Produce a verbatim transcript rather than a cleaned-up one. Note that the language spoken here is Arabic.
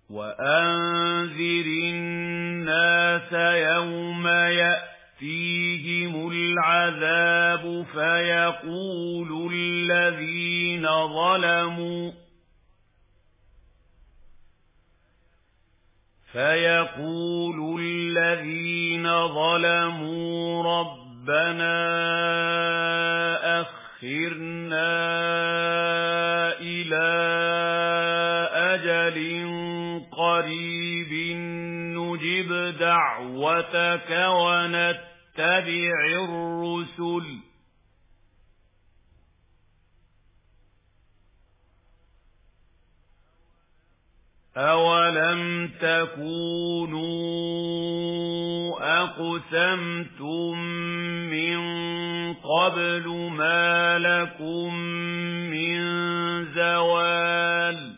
وأنذر الناس يوم يأتيهم العذاب فيقول الذين ظلموا فيقول الذين ظلموا ربنا أخرنا إلى أجل قريب نجب دعوتك ونتبع الرسل أولم تكونوا أقسمتم من قبل ما لكم من زوال